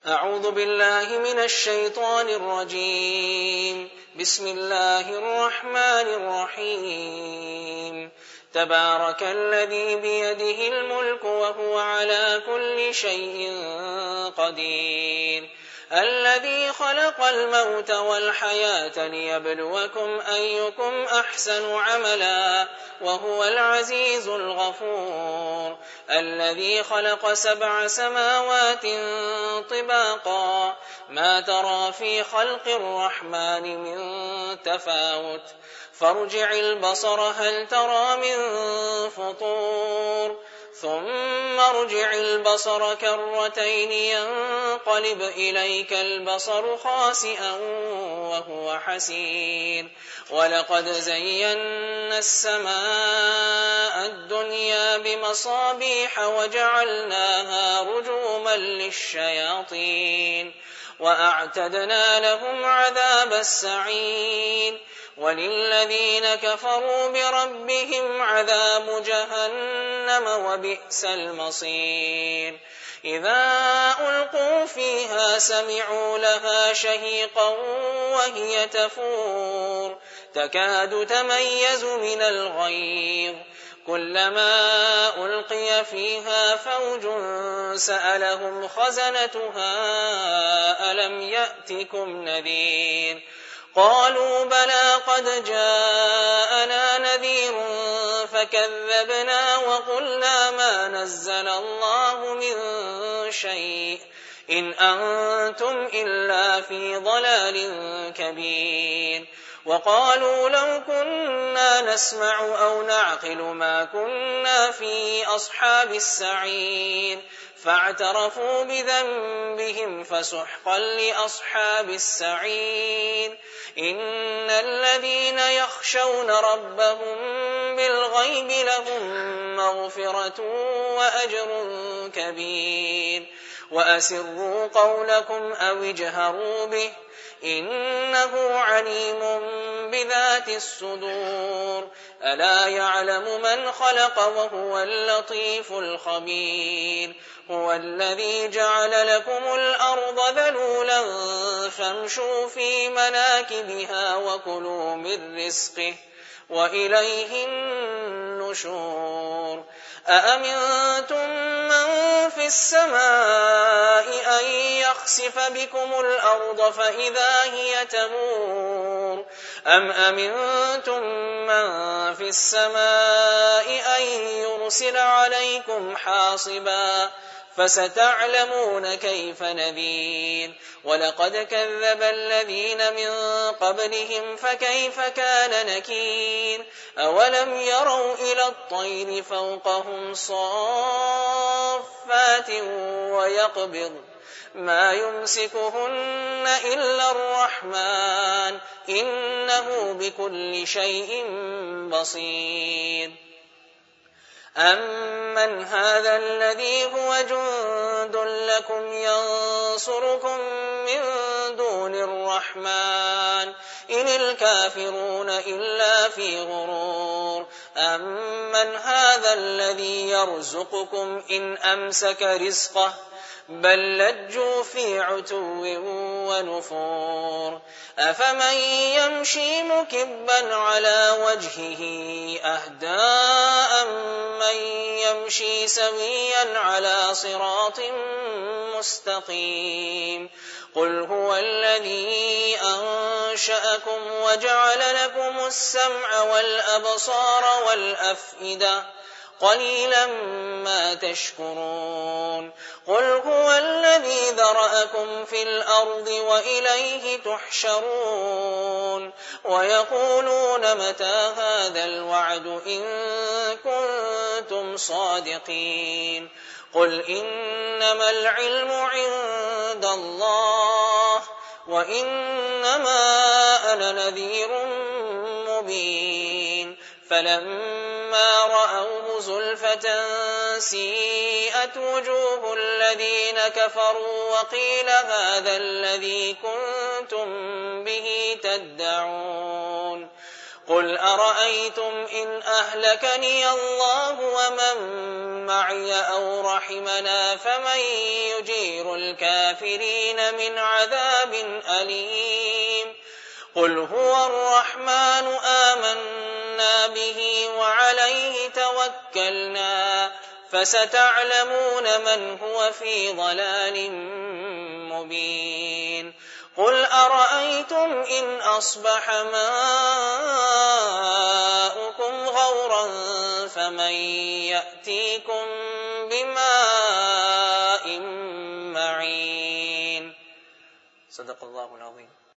أعوذ بالله من الشيطان الرجيم. بسم الله الرحمن الرحيم. تبارك الذي بيده الملك وهو على كل شيء قدير، الذي خلق الموت والحياة ليبلوكم أيكم أحسن عملا وهو العزيز الغفور، الذي خلق 7 سماوات طباقا ما ترى في خلق الرحمن من تفاوت، فارجع البصر هل ترى من فطور، ثم ارجع البصر كرتين ينقلب إليك البصر خاسئا وهو حسير، ولقد زينا السماء الدنيا بمصابيح وجعلناها رجوما للشياطين وأعتدنا لهم عذاب السعير، وللذين كفروا بربهم عذاب جهنم وبئس المصير. إذا ألقوا فيها سمعوا لها شهيقا وهي تفور تكاد تميز من الغيظ، كلما ألقي فيها فوج سألهم خزنتها ألم يأتكم نذير، قالوا بلى قد جاءنا نذير فكذبنا وقلنا ما نزل الله من شيء إن أنتم إلا في ضلال كبير، وقالوا لو كنا نسمع أو نعقل ما كنا في أصحاب السعير، فاعترفوا بذنبهم فسحقا لأصحاب السعير. إن الذين يخشون ربهم بالغيب لهم مغفرة وأجر كبير، وأسروا قولكم أو اجهروا به إنه عليم بذات الصدور، ألا يعلم من خلق وهو اللطيف الخبير، هو الذي جعل لكم الأرض ذلولا فامشوا في مناكبها وكلوا من رزقه وإليه النشور. أأمنتم من في السماء أن يخسف بكم الأرض فإذا هي تمور، أم أمنتم من في السماء أن يرسل عليكم حاصبا، فستعلمون كيف نذير. ولقد كذب الذين من قبلهم فكيف كان نكير، أولم يروا إلى الطير فوقهم صافات ويقبض ما يمسكهن إلا الرحمن إنه بكل شيء بصير. أمن هذا الذي هو جند لكم ينصركم من دون الرحمن إن الكافرون إلا في غرور، أمن هذا الذي يرزقكم إن أمسك رزقه بل لجوا في عتو ونفور، أفمن يمشي مكبا على وجهه أهدى أمن يمشي سويا على صراط مستقيم، قل هو الذي أنشأكم وجعل لكم السمع والأبصار والأفئدة قليلا ما تشكرون، قل هو الذي ذرأكم في الأرض وإليه تحشرون، ويقولون متى هذا الوعد إن كنتم صادقين، قل إنما العلم عند الله وإنما أنا نذير مبين، فلما رأوه زلفة سيئت وجوه الذين كفروا وقيل هذا الذي كنتم به تدعون، قل أرأيتم إن أهلكني الله ومن معي أو رحمنا فمن يجير الكافرين من عذاب أليم قل هو الرحمن آمنا به وعليه توكلنا فستعلمون من هو في ضلال مبين قل أرأيتم إن أصبح ماؤكم غورا فمن يأتيكم بماء معين. صدق الله العظيم.